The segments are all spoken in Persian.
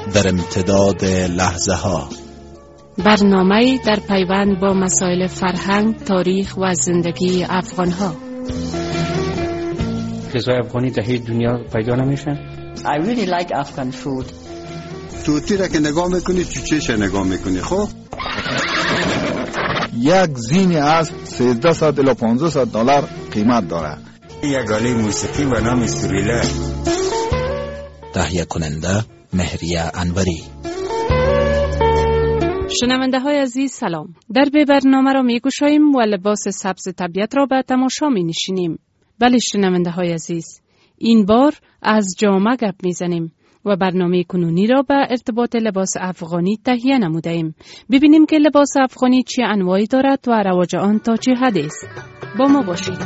در امتداد لحظه ها. برنامه‌ای در پیوند با مسائل فرهنگ، تاریخ و زندگی افغان‌ها. غذای افغانی در هیچ دنیا پیدا نمیشه. I really like Afghan food. توتی را که نگاه میکنی چوچهش نگاه میکنی. خب یک زین از 1300 الی 1500 دلار قیمت داره. یک آله موسیقی به نام سوریلا. تهیه کننده مهریه انوری. شنونده های عزیز سلام. در به برنامه را می گوشاییم و لباس سبز طبیعت را به تماشا می نشینیم. بله شنونده های عزیز، این بار از جامه گپ می زنیم و برنامه کنونی را به ارتباط لباس افغانی تهیه نموده ایم. ببینیم که لباس افغانی چه انواعی دارد و رواج آن تا چه حد است. با ما باشید.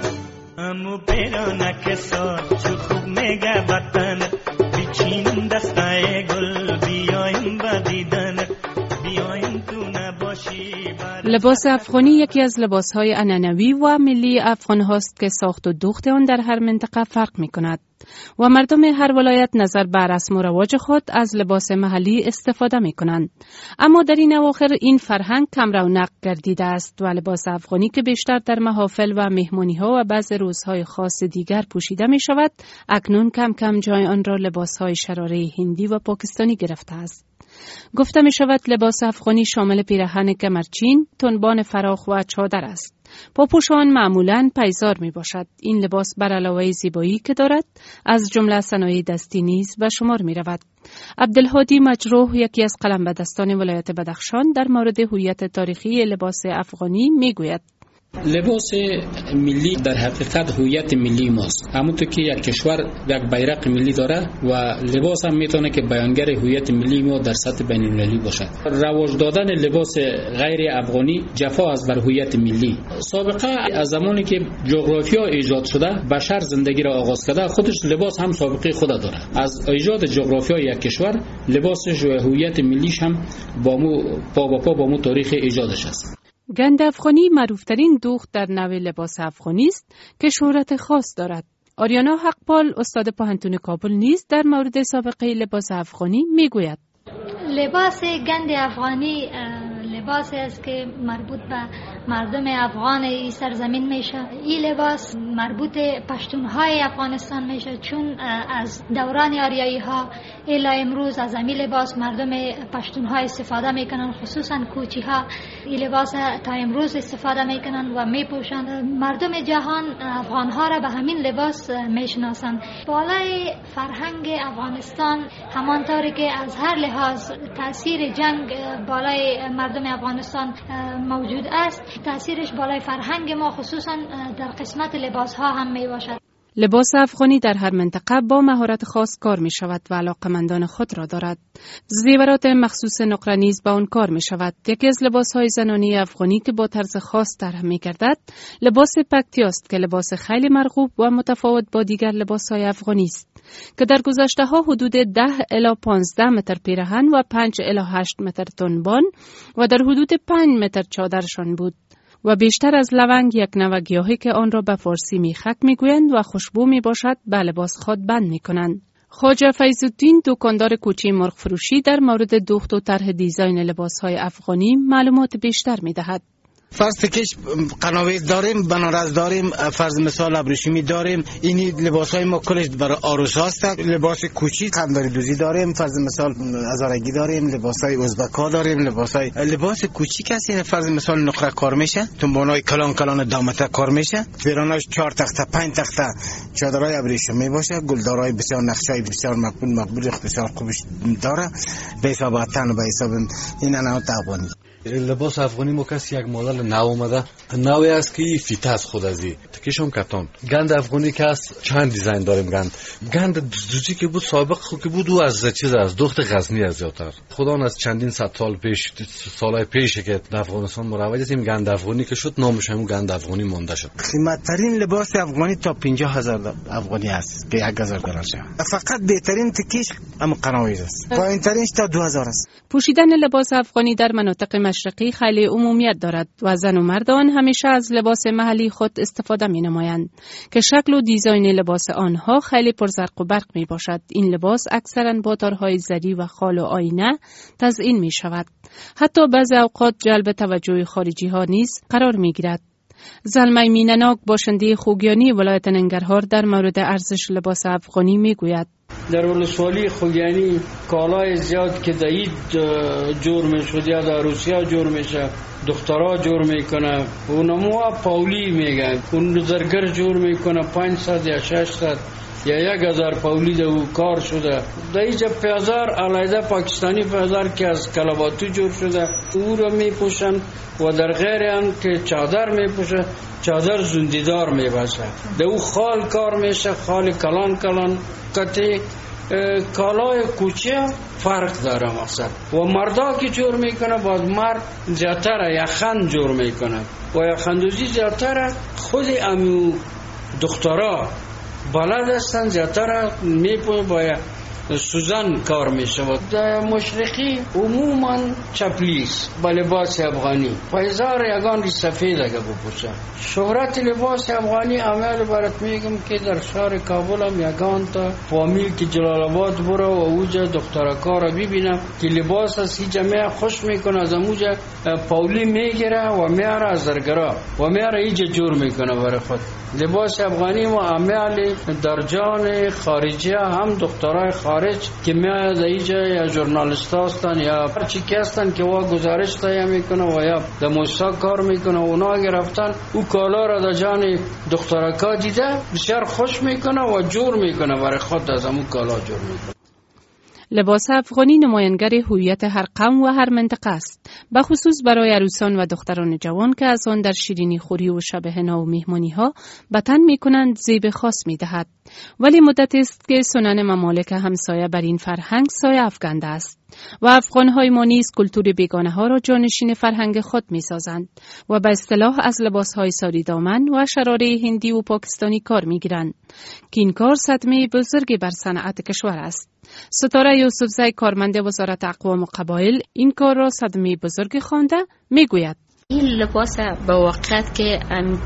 امو پیرانه که سار چو خوب میگه وطن بیچین دستای گل بیایم با دیدن بیایم تو نباشی. لباس افغانی یکی از لباسهای عنعنوی و ملی افغان هاست که ساخت و دوخت آن در هر منطقه فرق می کند و مردم هر ولایت نظر بر رسم و رواج خود از لباس محلی استفاده می کنند. اما در این اواخر این فرهنگ کم رونق گردیده است و لباس افغانی که بیشتر در محافل و مهمانی ها و بعض روزهای خاص دیگر پوشیده می شود، اکنون کم کم جای آن را لباس های شراره هندی و پاکستانی گرفته است. گفته می شود لباس افغانی شامل پیراهن کمرچین، تنبان فراخ و چادر است. پاپوش آن معمولاً پایزار می باشد. این لباس بر علاوه زیبایی که دارد، از جمله صنایع دستی نیز به شمار می رود. عبدالهادی مجروح، یکی از قلمبدستان ولایت بدخشان، در مورد هویت تاریخی لباس افغانی می گوید. لباس ملی در حقیقت هویت ملی ماست. همونطور که یک کشور یک بیرق ملی داره و لباس هم میتونه که بیانگر هویت ملی ما در سطح بین المللی باشد. رواج دادن لباس غیر افغانی جفا از بر هویت ملی. سابقه از زمانی که جغرافیا ایجاد شده، بشر زندگی را آغاز کرده، خودش لباس هم سابقه خود داره. از ایجاد جغرافیا یک کشور، لباسش و هویت ملیش هم پا با پا با مو تاریخ ایجادش است. گند افغانی معروفترین دوخت در نوع لباس افغانی است که شهرت خاص دارد. آریانا حقپال، استاد پوهنتون کابل، نیز در مورد سابقه لباس افغانی میگوید. لباس گند افغانی لباسی است که مربوط به مردم افغان این سرزمین میشه. این لباس مربوط پشتونهای افغانستان میشه، چون از دوران آریایی ها الی امروز از این لباس مردم پشتونها استفاده میکنن، خصوصا کوچی ها این لباس تا امروز استفاده میکنن و میپوشند. مردم جهان افغان ها را به همین لباس میشناسند. بالای فرهنگ افغانستان همانطوری که از هر لحاظ تاثیر جنگ بالای مردم افغانستان موجود است، تاثیرش بالای فرهنگ ما خصوصا در قسمت لباس ها هم می باشد. لباس افغانی در هر منطقه با مهارت خاص کار می شود و علاقمندان خود را دارد. زیورات مخصوص نقره نیز با آن کار می شود. یکی از لباس های زنانی افغانی که با طرز خاص طرح می گردد، لباس پکتی است که لباس خیلی مرغوب و متفاوت با دیگر لباس های افغانی است که در گذشته ها حدود 10 الی 15 متر پیراهن و 5 الی 8 متر تنبان و در حدود 5 متر چادرشان بود و بیشتر از لونگ، یک نوع گیاهی که آن را به فارسی میخک میگویند و خوشبو میباشد، به لباس خود بند میکنند. خواجه فیض‌الدین، دکاندار کوچه مرغ فروشی، در مورد دوخت و طرح دیزاین لباس‌های افغانی معلومات بیشتر میدهد. فرض کش قناویز داریم، بنارس داریم، فرض مثال ابریشمی داریم. اینی لباسای ما کلش برای عروس هست. لباس کوچی قنداری دوزی داریم، فرض مثال هزارگی داریم، لباسای ازبکا داریم، لباس کوچی کسی فرض مثال نقره کار میشه، تنبانای کلان دامته کار میشه، پیراناش 4 تخته 5 تخته چادرای ابریشمی باشه، گلدارای بسیار نقشای بسیار مقبول بسیار خوبش داره، به حساب وطن و به حساب این انواع افغانی. لباس افغانی ما کسی یک مدل نو اومده، نوی است که فیته از خود ازی تکیشم کتان. گند افغانی که از چند دیزاین داریم. گند دوزی که بود سابق خود که بود و از چیز از دخت غزنی از زیادتر. خودان از چندین صد سال پیش، سالهای پیش که در افغانستان مروج است، این گند افغانی که شد نامش همون گند افغانی مونده شد. قیمت‌ترین لباس افغانی تا 50000 افغانی است که 1000 دلار شه. فقط بهترین تکیش هم قناویز است. پایین‌ترینش تا 2000 است. پوشیدن لباس افغانی در مناطق مشرقی خیلی عمومیت دارد و زن و مردان همیشه از لباس محلی خود استفاده می نمایند که شکل و دیزاین لباس آنها خیلی پرزرق و برق می باشد. این لباس اکثرا با تارهای زری و خال و آینه تزیین می شود. حتی بعضی اوقات جلب توجه خارجی ها نیز قرار می گیرد. زلمه مینناک باشنده خوگیانی ولایت ننگرهار در مورد ارزش لباس افغانی می گوید. در ولسوالی خوگیانی کالای زیاد که دید جور می شود یا در روسیا جور می شود، دخترها جور می کنه، اونمو پاولی میگن، اون زرگر جور می کنه 500 یا 600 یا 1000 پاولی دو کار شده. در اینجا پیازار علیده پاکستانی پیازار که از کلاباتو جور شده او رو می پوشن و در غیر آن که چادر می پوشه چادر زندیدار می باشه. در او خال کار میشه، خال کلان قطعی کالای کوچه فرق داره مقصد. و مردا که جور میکنه باز مرد زیادتر یخند جور میکنه و یخندوزی زیادتر خود امیو دخترها بلد هستن زیادتر میپوی باید سوزن کار میشه. در مشرقی عموما چپلیس با لباس افغانی پایزار یگان ری سفید اگه بپوشه. شهرت لباس افغانی عمل برات میگم که در شهر کابل هم یگان تا فامیل که جلال آباد برو و اوجا دخترکار رو ببینم که لباس از هی جمعه خوش میکنه، از اموجا پاولی میگیره و میاره از زرگرا و میاره ایجا جور میکنه برای خود. لباس افغانی و عمل در جان خارجی هم دخترای خارج که میاد اینجا یا ژورنالیست هستن یا هرچی که هستن که وا گزارش تهیه میکنه و یا در موسسا کار میکنه، اونا گرفتن او کالا را در جان دخترکا دیده بسیار خوش میکنه و جور میکنه برای خود از همون کالا جور میکنه. لباس افغانی نمایانگر هویت هر قوم و هر منطقه است، به خصوص برای عروسان و دختران جوان که از آن در شیرینی خوری و شب حنا و مهمانی ها به تن می کنند زیب خاص می دهد. ولی مدت است که سنن ممالک همسایه بر این فرهنگ سایه افکنده است و افغان‌های ما نیز کلتور بیگانه ها را جانشین فرهنگ خود می سازند و به اصطلاح از لباس‌های ساری دامن و شراره هندی و پاکستانی کار می گیرند که این کار صدمه بزرگی بر صنعت کشور است. ستاره یوسفزی کارمند وزارت اقوام و قبایل این کار را صدمه بزرگی خوانده می گوید. این لباس به وقت که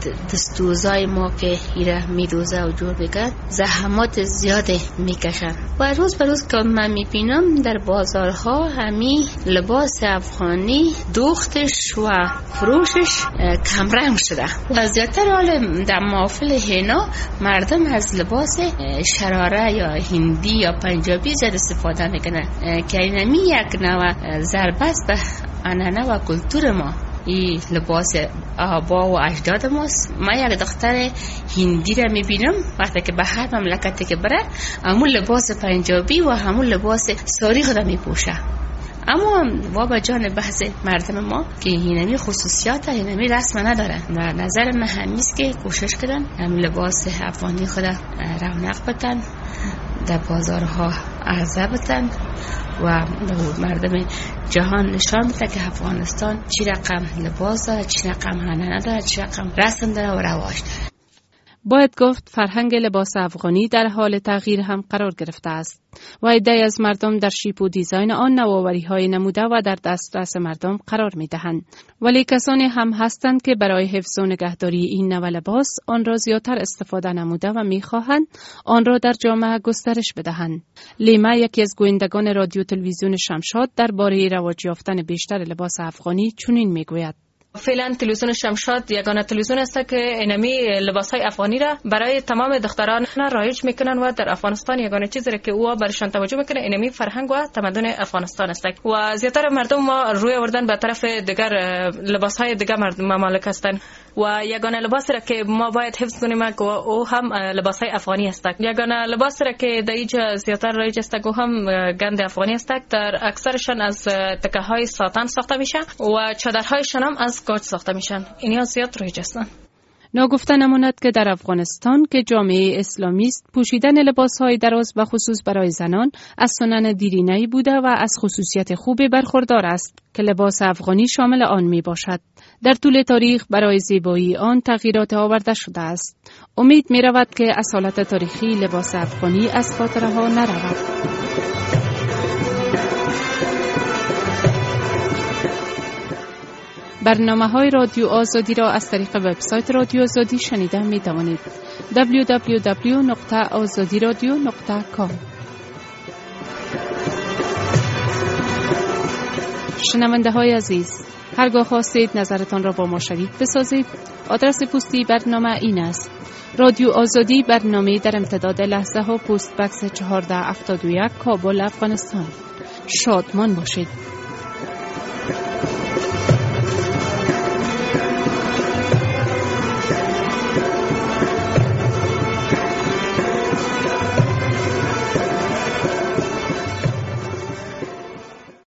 دستوزای ما که ایره میدوزه و جور بگرد زحمات زیاده میکشن و روز به روز که من میبینم در بازارها همین لباس افغانی دوختش و فروشش کمرنگ شده و زیادتر حال در محافل حنا مردم از لباس شراره یا هندی یا پنجابی زیاد استفاده میکنه که اینمی یک نوع ضربه است به عنعنه و کلتور ما. این لباس آبا و اجداد ماست. من یک دختر هندی را میبینم وقتی که به هر مملکتی که بره همون لباس پنجابی و همون لباس ساری خود میپوشه. اما بابا جان بحث مردم ما که اینمی خصوصیات اینمی رسم نداره و نظر من همیست که کوشش کردن همین لباس افغانی خود رونق بدن، در بازارها عرضه بدن و مردم جهان نشان بده که افغانستان چی رقم لباس داره، چی رقم هنر داره، چی رقم رسم داره و رواج داره. باید گفت فرهنگ لباس افغانی در حال تغییر هم قرار گرفته است و عده‌ای از مردم در شیپ و دیزاین آن نوآوری‌های نموده و در دسترس مردم قرار می‌دهند. ولی کسانی هم هستند که برای حفظ و نگهداری این نوع لباس آن را زیادتر استفاده نموده و می‌خواهند آن را در جامعه گسترش بدهند. لیما یکی از گویندگان رادیو تلویزیون شمشاد درباره رواج یافتن بیشتر لباس افغانی چنین می‌گوید: فعلا تلویزیون شمشاد یگانه تلویزیون است که اینمی لباسهای افغانی را برای تمام دختران رایج میکنن و در افغانستان یگانه چیزی را که او برشان توجه میکنه اینمی فرهنگ و تمدن افغانستان است و زیاتر مردم ما روی آوردن به طرف دیگر لباسهای دیگر ممالک هستند و یگانه لباسی را که ما باید حفظ کنیم که او هم لباسهای افغانی است. یگانه لباسی را که در اینجا زیاتر رایج است او هم گند افغانی است. در اکثرشان از تکه های ساتان ساخته میشه و چادرهایشان هم از گاج ساخته میشن. اینها زیاد رایج هستند. ناگفته نماند که در افغانستان که جامعه اسلامی است پوشیدن لباس‌های دراز به خصوص برای زنان از سنن دیرینه‌ای بوده و از خصوصیت خوبی برخوردار است که لباس افغانی شامل آن می باشد. در طول تاریخ برای زیبایی آن تغییرات آورده شده است. امید می رود که اصالت تاریخی لباس افغانی از خاطره ها نرود. برنامه‌های رادیو آزادی را از طریق وبسایت رادیو آزادی شنیده می‌توانید. www.azadiradio.com. شنونده‌های عزیز، هرگاه خواستید نظرتان را با ما شریک بسازید، آدرس پستی برنامه این است: رادیو آزادی، برنامه در امتداد لحظه ها، پست بکس 1471، کابل، افغانستان. شادمان باشید.